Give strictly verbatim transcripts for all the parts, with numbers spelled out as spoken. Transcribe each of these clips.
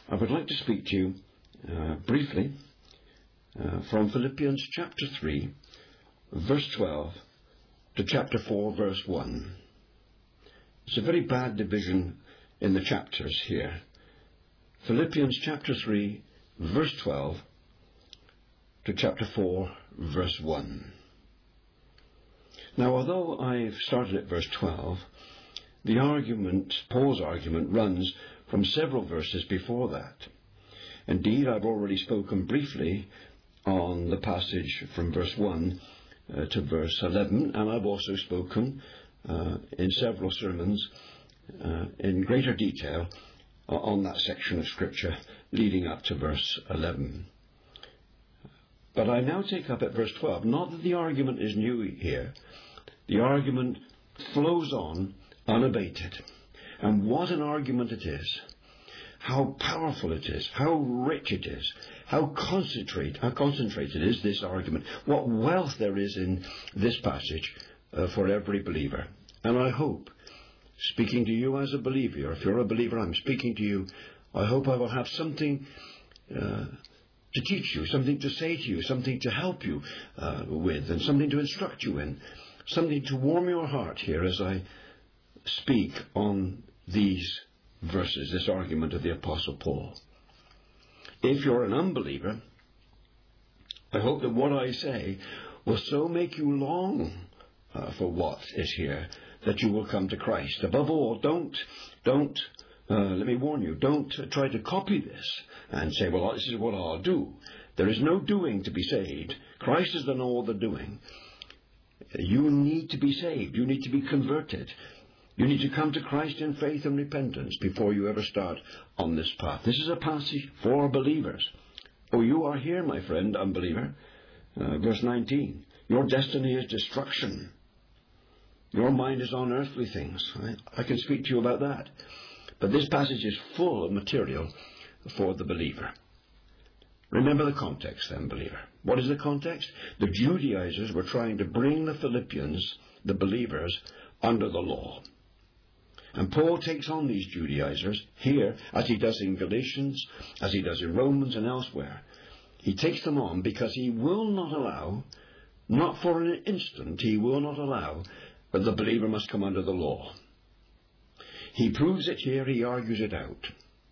I would like to speak to you uh, briefly uh, from Philippians chapter three, verse twelve, to chapter four, verse one. It's a very bad division in the chapters here. Philippians chapter three, verse twelve, to chapter four, verse one. Now, although I've started at verse twelve, the argument, Paul's argument, runs from several verses before that. Indeed, I've already spoken briefly on the passage from verse one uh, to verse eleven, and I've also spoken uh, in several sermons uh, in greater detail uh, on that section of Scripture leading up to verse eleven. But I now take up at verse twelve. Not that the argument is new here. The argument flows on unabated. And what an argument it is. How powerful it is. How rich it is. How concentrate, how concentrated is this argument. What wealth there is in this passage uh, for every believer. And I hope, speaking to you as a believer, if you're a believer, I'm speaking to you, I hope I will have something uh, to teach you, something to say to you, something to help you uh, with, and something to instruct you in, something to warm your heart here as I speak on these verses, this argument of the Apostle Paul. If you're an unbeliever, I hope that what I say will so make you long uh, for what is here that you will come to Christ. Above all, don't, don't, uh, let me warn you, don't uh, try to copy this and say, well, this is what I'll do. There is no doing to be saved. Christ has done all the doing. You need to be saved. You need to be converted. You need to come to Christ in faith and repentance before you ever start on this path. This is a passage for believers. Oh, you are here, my friend, unbeliever. Uh, verse nineteen. Your destiny is destruction. Your mind is on earthly things. I, I can speak to you about that. But this passage is full of material for the believer. Remember the context then, believer. What is the context? The Judaizers were trying to bring the Philippians, the believers, under the law. And Paul takes on these Judaizers here, as he does in Galatians, as he does in Romans and elsewhere. He takes them on because he will not allow, not for an instant, he will not allow that the believer must come under the law. He proves it here, he argues it out.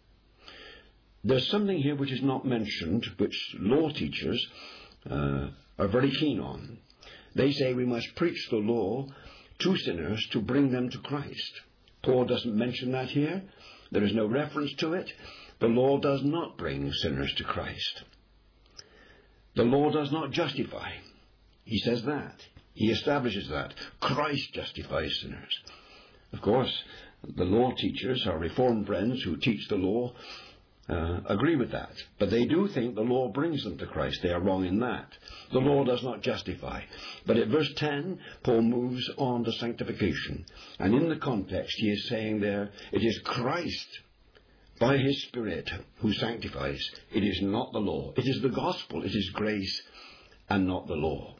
There's something here which is not mentioned, which law teachers uh, are very keen on. They say we must preach the law to sinners to bring them to Christ. Paul doesn't mention that here. There is no reference to it. The law does not bring sinners to Christ. The law does not justify. He says that. He establishes that. Christ justifies sinners. Of course, the law teachers, our Reformed friends who teach the law, Uh, agree with that. But they do think the law brings them to Christ. They are wrong in that. The law does not justify. But at verse ten, Paul moves on to sanctification. And in the context, he is saying there, it is Christ, by his Spirit, who sanctifies. It is not the law. It is the gospel. It is grace and not the law.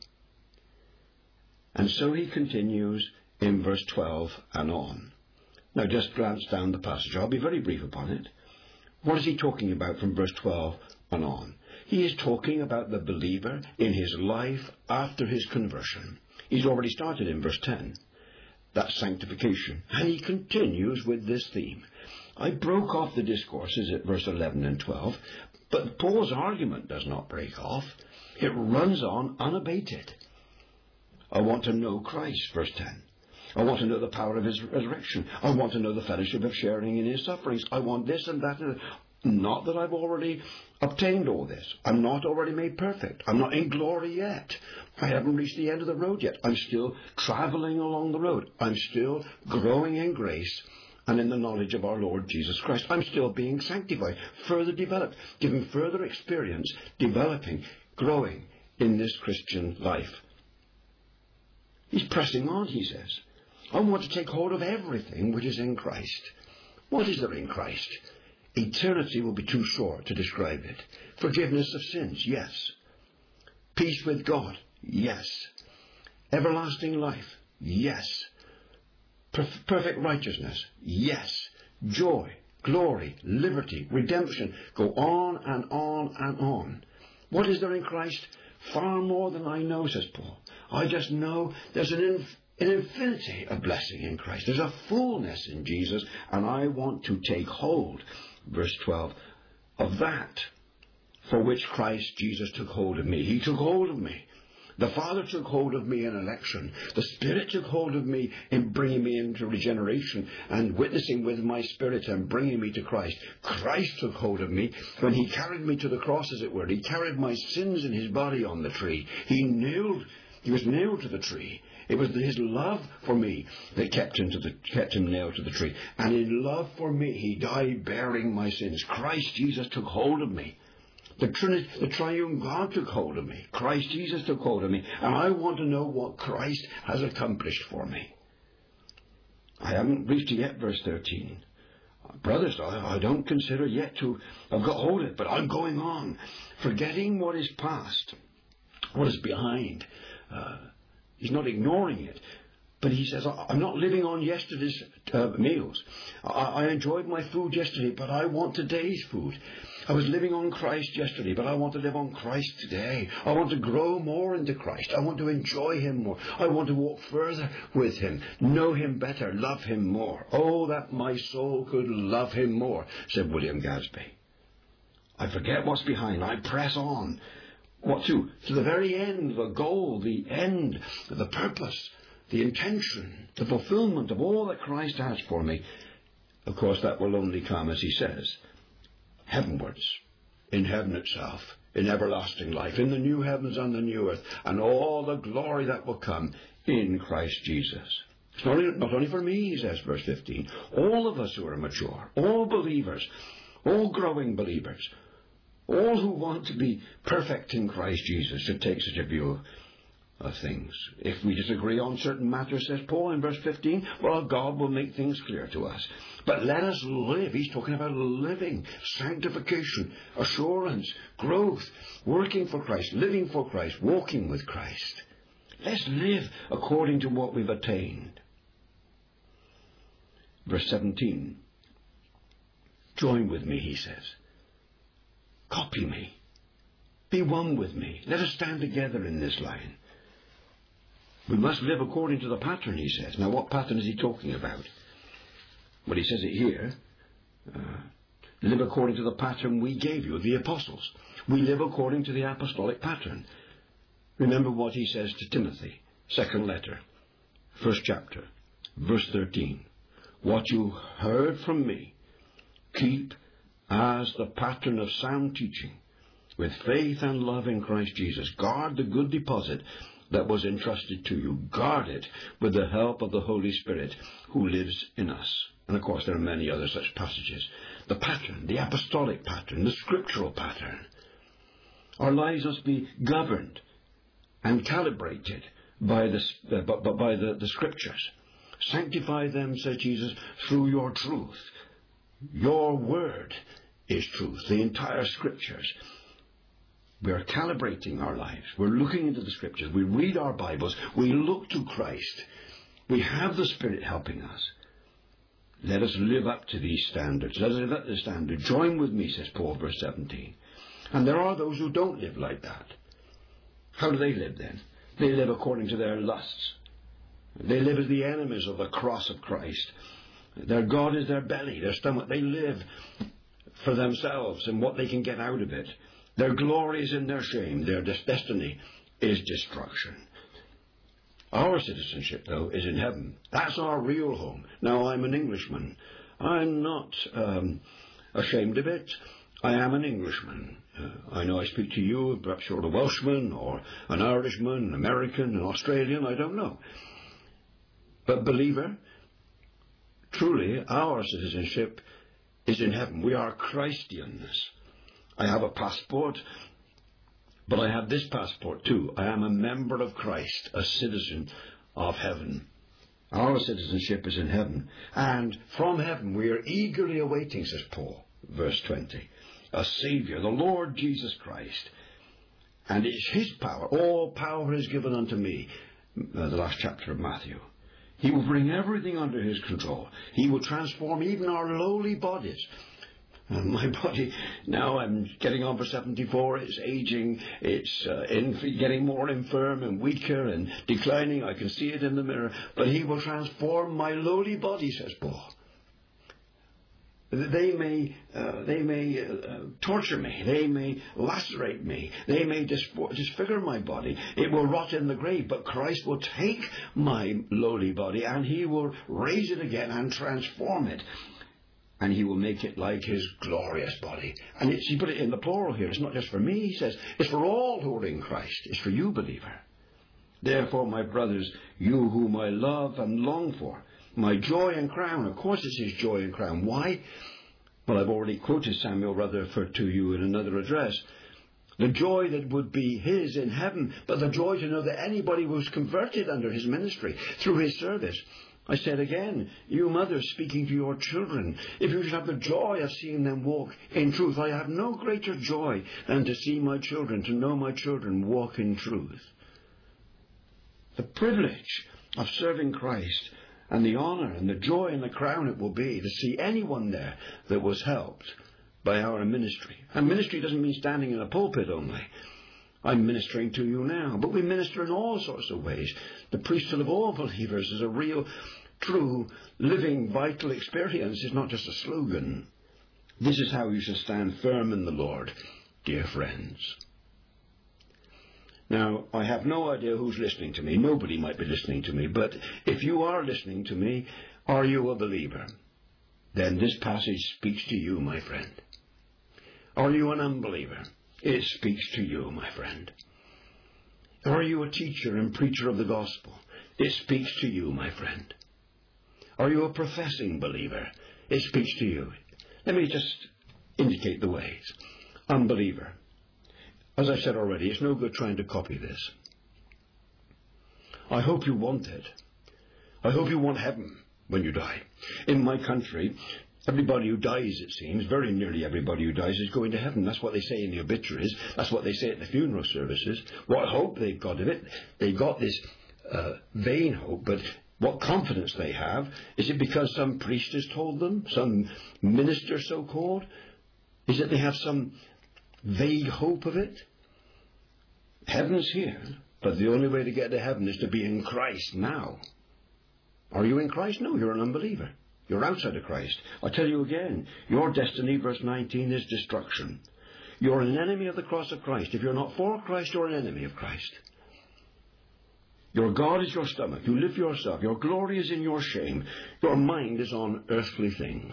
And so he continues in verse twelve and on. Now just glance down the passage. I'll be very brief upon it. What is he talking about from verse twelve and on? He is talking about the believer in his life after his conversion. He's already started in verse ten. That's sanctification. And he continues with this theme. I broke off the discourses at verse eleven and twelve, but Paul's argument does not break off. It runs on unabated. I want to know Christ, verse ten. I want to know the power of his resurrection. I want to know the fellowship of sharing in his sufferings. I want this and that. And that. Not that I've already obtained all this. I'm not already made perfect. I'm not in glory yet. I haven't reached the end of the road yet. I'm still traveling along the road. I'm still growing in grace and in the knowledge of our Lord Jesus Christ. I'm still being sanctified, further developed, given further experience, developing, growing in this Christian life. He's pressing on, he says. I want to take hold of everything which is in Christ. What is there in Christ? Eternity will be too short to describe it. Forgiveness of sins, yes. Peace with God, yes. Everlasting life, yes. Perf- perfect righteousness, yes. Joy, glory, liberty, redemption. Go on and on and on. What is there in Christ? Far more than I know, says Paul. I just know there's an, inf- an infinity of blessing in Christ. There's a fullness in Jesus, and I want to take hold, verse twelve, of that for which Christ Jesus took hold of me. He took hold of me. The Father took hold of me in election. The Spirit took hold of me in bringing me into regeneration and witnessing with my Spirit and bringing me to Christ. Christ took hold of me when He carried me to the cross, as it were. He carried my sins in His body on the tree. He nailed, He was nailed to the tree. It was His love for me that kept him, to the, kept him nailed to the tree. And in love for me, He died bearing my sins. Christ Jesus took hold of me. The Trinity, the triune God took hold of me. Christ Jesus took hold of me. And I want to know what Christ has accomplished for me. I haven't reached it yet, verse thirteen. Brothers, I, I don't consider yet to have got hold of it, but I'm going on, forgetting what is past, what is behind. Uh, he's not ignoring it. But he says, I'm not living on yesterday's uh, meals. I, I enjoyed my food yesterday, but I want today's food. I was living on Christ yesterday, but I want to live on Christ today. I want to grow more into Christ. I want to enjoy Him more. I want to walk further with Him, know Him better, love Him more. Oh, that my soul could love Him more, said William Gadsby. I forget what's behind. I press on. What to? To the very end, the goal, the end, the purpose, the intention, the fulfillment of all that Christ has for me. Of course, that will only come, as he says, heavenwards, in heaven itself, in everlasting life, in the new heavens and the new earth, and all the glory that will come in Christ Jesus. It's not only, not only for me, he says, verse fifteen, all of us who are mature, all believers, all growing believers, all who want to be perfect in Christ Jesus should take such a view of things. If we disagree on certain matters, says Paul in verse fifteen, well, God will make things clear to us. But let us live. He's talking about living, sanctification, assurance, growth, working for Christ, living for Christ, walking with Christ. Let's live according to what we've attained. Verse seventeen, join with me, he says. Copy me. Be one with me. Let us stand together in this line. We must live according to the pattern, he says. Now, what pattern is he talking about? Well, he says it here. Uh, live according to the pattern we gave you, the apostles. We live according to the apostolic pattern. Remember what he says to Timothy, second letter, first chapter, verse thirteen. What you heard from me, keep as the pattern of sound teaching, with faith and love in Christ Jesus. Guard the good deposit that was entrusted to you. Guard it with the help of the Holy Spirit who lives in us. And of course there are many other such passages. The pattern, the apostolic pattern, the scriptural pattern. Our lives must be governed and calibrated by the, uh, by the, the scriptures. Sanctify them, said Jesus, through your truth. Your word is truth. The entire scriptures. We are calibrating our lives. We're looking into the scriptures. We read our Bibles. We look to Christ. We have the Spirit helping us. Let us live up to these standards. Let us live up to the standard. Join with me, says Paul, verse seventeen. And there are those who don't live like that. How do they live then? They live according to their lusts. They live as the enemies of the cross of Christ. Their God is their belly, their stomach. They live for themselves and what they can get out of it. Their glory is in their shame. Their destiny is destruction. Our citizenship, though, is in heaven. That's our real home. Now, I'm an Englishman. I'm not um, ashamed of it. I am an Englishman. Uh, I know I speak to you, perhaps you're a Welshman or an Irishman, an American, an Australian, I don't know. But believer, truly, our citizenship is in heaven. We are Christians. I have a passport, but I have this passport too. I am a member of Christ, a citizen of heaven. Our citizenship is in heaven. And from heaven we are eagerly awaiting, says Paul, verse twenty, a Saviour, the Lord Jesus Christ. And it's His power. All power is given unto me. Uh, the last chapter of Matthew. He will bring everything under his control. He will transform even our lowly bodies. And my body, now I'm getting on for seventy-four, it's aging, it's uh, in, getting more infirm and weaker and declining. I can see it in the mirror. But he will transform my lowly body, says Paul. They may, uh, they may uh, torture me. They may lacerate me. They may disfigure my body. It will rot in the grave. But Christ will take my lowly body and he will raise it again and transform it. And he will make it like his glorious body. And it's, he put it in the plural here. It's not just for me, he says. It's for all who are in Christ. It's for you, believer. Therefore, my brothers, you whom I love and long for, my joy and crown. Of course it's his joy and crown. Why? Well, I've already quoted Samuel Rutherford to you in another address. The joy that would be his in heaven, but the joy to know that anybody was converted under his ministry, through his service. I said again, you mothers speaking to your children, if you should have the joy of seeing them walk in truth, I have no greater joy than to see my children, to know my children walk in truth. The privilege of serving Christ and the honour and the joy and the crown it will be to see anyone there that was helped by our ministry. And ministry doesn't mean standing in a pulpit only. I'm ministering to you now, but we minister in all sorts of ways. The priesthood of all believers is a real, true, living, vital experience. It's not just a slogan. This is how you should stand firm in the Lord, dear friends. Now, I have no idea who's listening to me. Nobody might be listening to me. But if you are listening to me, are you a believer? Then this passage speaks to you, my friend. Are you an unbeliever? It speaks to you, my friend. Are you a teacher and preacher of the gospel? It speaks to you, my friend. Are you a professing believer? It speaks to you. Let me just indicate the ways. Unbeliever. As I said already, it's no good trying to copy this. I hope you want it. I hope you want heaven when you die. In my country, everybody who dies, it seems, very nearly everybody who dies is going to heaven. That's what they say in the obituaries. That's what they say at the funeral services. What hope they've got of it. They've got this uh, vain hope, but what confidence they have. Is it because some priest has told them? Some minister so-called? Is it they have some vague hope of it? Heaven's here, but the only way to get to heaven is to be in Christ now. Are you in Christ? No, you're an unbeliever. You're outside of Christ. I'll tell you again, your destiny, verse nineteen, is destruction. You're an enemy of the cross of Christ. If you're not for Christ, you're an enemy of Christ. Your God is your stomach. You live for yourself. Your glory is in your shame. Your mind is on earthly things.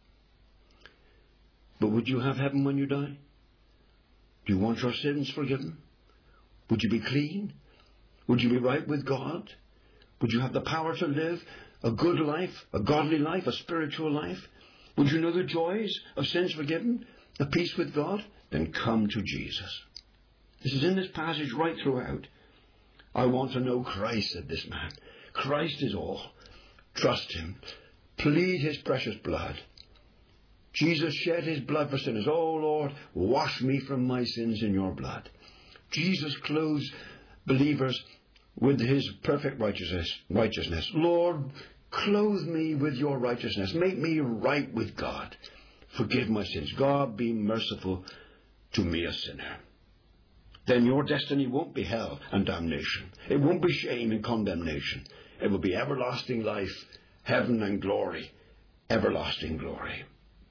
But would you have heaven when you die? Do you want your sins forgiven? Would you be clean? Would you be right with God? Would you have the power to live a good life, a godly life, a spiritual life? Would you know the joys of sins forgiven, the peace with God? Then come to Jesus. This is in this passage right throughout. I want to know Christ, said this man. Christ is all. Trust him. Plead his precious blood. Jesus shed his blood for sinners. Oh, Lord, wash me from my sins in your blood. Jesus clothes believers with his perfect righteousness. righteousness. Lord, clothe me with your righteousness. Make me right with God. Forgive my sins. God, be merciful to me, a sinner. Then your destiny won't be hell and damnation. It won't be shame and condemnation. It will be everlasting life, heaven and glory, everlasting glory.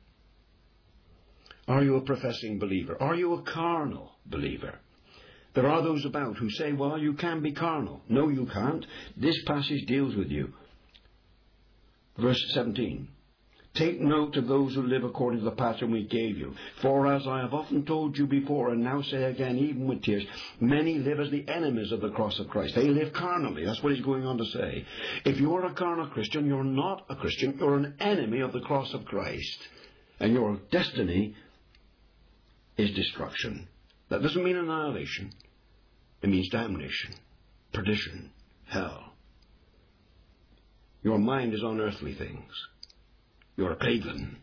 Are you a professing believer? Are you a carnal believer? There are those about who say, well, you can be carnal. No, you can't. This passage deals with you. Verse seventeen. Take note of those who live according to the pattern we gave you. For as I have often told you before, and now say again, even with tears, many live as the enemies of the cross of Christ. They live carnally. That's what he's going on to say. If you're a carnal Christian, you're not a Christian. You're an enemy of the cross of Christ. And your destiny is destruction. That doesn't mean annihilation. It means damnation, perdition, hell. Your mind is on earthly things. You're a pagan.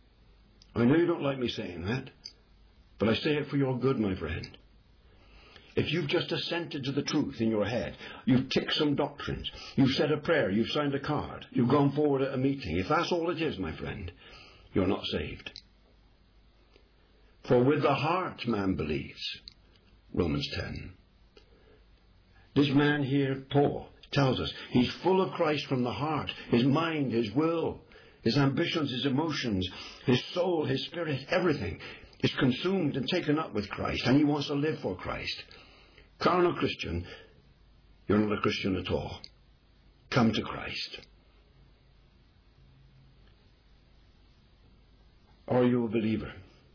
I know you don't like me saying that, but I say it for your good, my friend. if you've just assented to the truth in your head, you've ticked some doctrines, you've said a prayer, you've signed a card, you've gone forward at a meeting, if that's all it is, my friend, you're not saved. For with the heart man believes, Romans ten. This man here, Paul, tells us he's full of Christ from the heart, his mind, his will, his ambitions, his emotions, his soul, his spirit, everything is consumed and taken up with Christ, and he wants to live for Christ. Carnal Christian, you're not a Christian at all. Come to Christ. Are you a believer?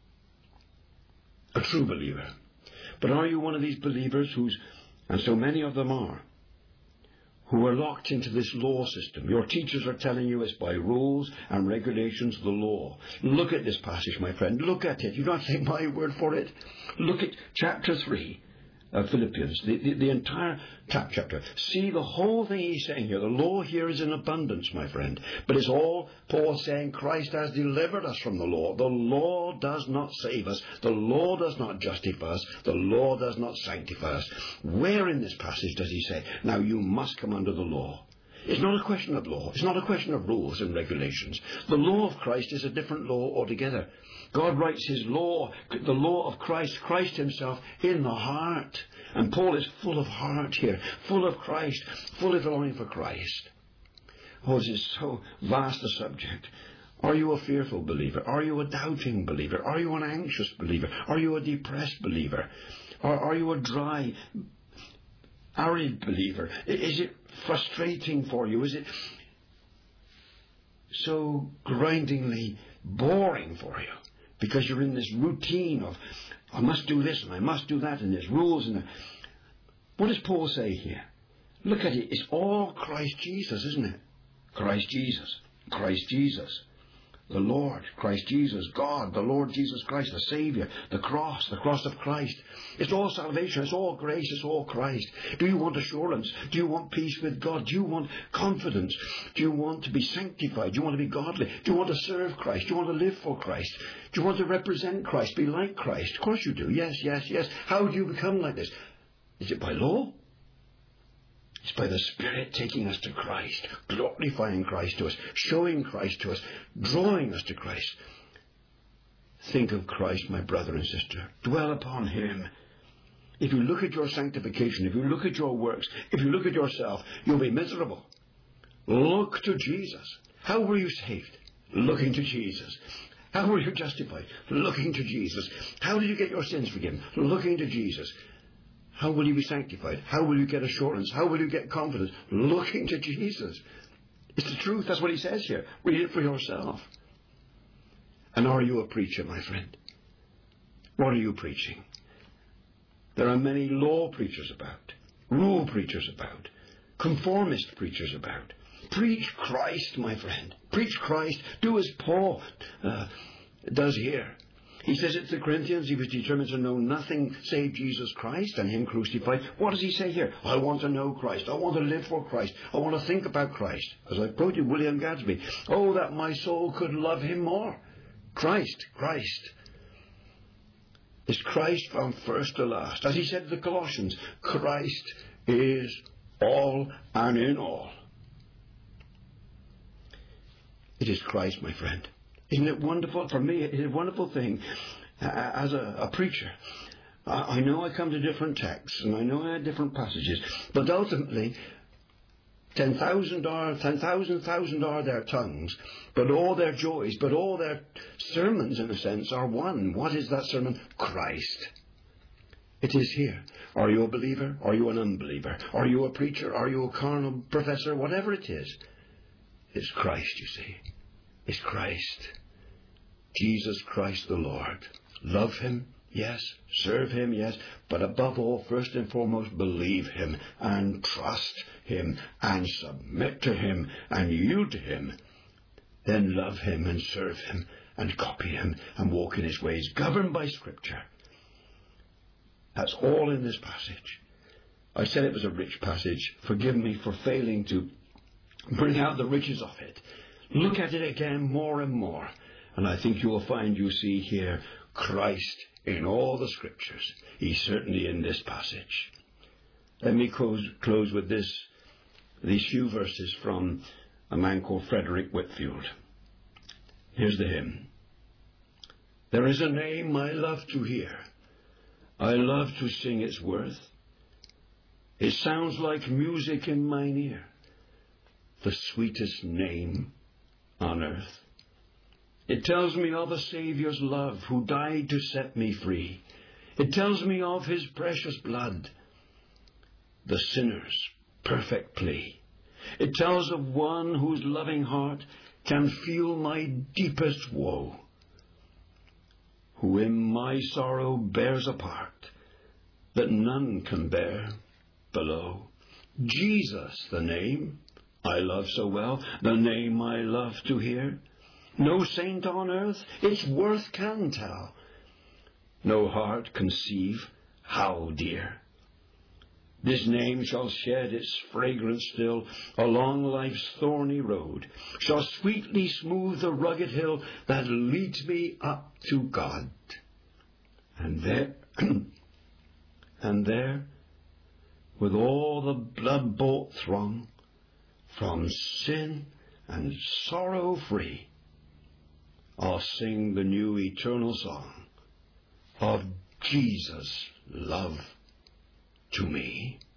A true believer? But are you one of these believers who's, and so many of them are, who are locked into this law system? Your teachers are telling you it's by rules and regulations, the law. Look at this passage, my friend. Look at it. You don't take my word for it. Look at chapter three of Philippians, the, the, the entire chapter. See the whole thing he's saying here. The law here is in abundance, my friend. But it's all Paul saying Christ has delivered us from the law. The law does not save us. The law does not justify us. The law does not sanctify us. Where in this passage does he say, now you must come under the law? It's not a question of law. It's not a question of rules and regulations. The law of Christ is a different law altogether. God writes his law, the law of Christ, Christ himself, in the heart. And Paul is full of heart here, full of Christ, full of longing for Christ. Oh, this is so vast a subject. Are you a fearful believer? Are you a doubting believer? Are you an anxious believer? Are you a depressed believer? Or are you a dry, arid believer? Is it frustrating for you? Is it so grindingly boring for you? Because you're in this routine of, I must do this and I must do that, and there's rules. And what does Paul say here? Look at it. It's all Christ Jesus, isn't it? Christ Jesus. Christ Jesus. The Lord, Christ Jesus, God, the Lord Jesus Christ, the Saviour, the cross, the cross of Christ. It's all salvation, it's all grace, it's all Christ. Do you want assurance? Do you want peace with God? Do you want confidence? Do you want to be sanctified? Do you want to be godly? Do you want to serve Christ? Do you want to live for Christ? Do you want to represent Christ, be like Christ? Of course you do. Yes, yes, yes. How do you become like this? Is it by law? It's by the Spirit taking us to Christ, glorifying Christ to us, showing Christ to us, drawing us to Christ. Think of Christ, my brother and sister. Dwell upon him. If you look at your sanctification, if you look at your works, if you look at yourself, you'll be miserable. Look to Jesus. How were you saved? Looking to Jesus. How were you justified? Looking to Jesus. How did you get your sins forgiven? Looking to Jesus. How will you be sanctified? How will you get assurance? How will you get confidence? Looking to Jesus. It's the truth. That's what he says here. Read it for yourself. And are you a preacher, my friend? What are you preaching? There are many law preachers about, rule preachers about, conformist preachers about. Preach Christ, my friend. Preach Christ. Do as Paul uh, does here. He says it to the Corinthians. He was determined to know nothing save Jesus Christ and him crucified. What does he say here? I want to know Christ. I want to live for Christ. I want to think about Christ. As I quoted William Gadsby, oh, that my soul could love him more. Christ, Christ. Is Christ from first to last? As he said to the Colossians, Christ is all and in all. It is Christ, my friend. Isn't it wonderful? For me, it's a wonderful thing uh, as a, a preacher. I, I know I come to different texts and I know I have different passages, but ultimately, ten thousand are, ten thousand thousand are their tongues, but all their joys, but all their sermons, in a sense, are one. What is that sermon? Christ. It is here. Are you a believer? Are you an unbeliever? Are you a preacher? Are you a carnal professor? Whatever it is, it's Christ, you see. It's Christ. Jesus Christ the Lord. Love him, yes. Serve him, yes. But above all, first and foremost, believe him and trust him and submit to him and yield to him. Then love him and serve him and copy him and walk in his ways, governed by Scripture. That's all in this passage. I said it was a rich passage. Forgive me for failing to bring out the riches of it. Look at it again more and more. And I think you will find you see here Christ in all the Scriptures. He's certainly in this passage. Let me close, close with this, these few verses from a man called Frederick Whitfield. Here's the hymn. There is a name I love to hear. I love to sing its worth. It sounds like music in mine ear, the sweetest name on earth. It tells me of a Saviour's love who died to set me free. It tells me of his precious blood, the sinner's perfect plea. It tells of one whose loving heart can feel my deepest woe, who in my sorrow bears a part that none can bear below. Jesus, the name I love so well, the name I love to hear. No saint on earth its worth can tell, no heart conceive how dear. This name shall shed its fragrance still along life's thorny road, shall sweetly smooth the rugged hill that leads me up to God. And there, and there, with all the blood-bought throng, from sin and sorrow free, I'll sing the new eternal song of Jesus' love to me.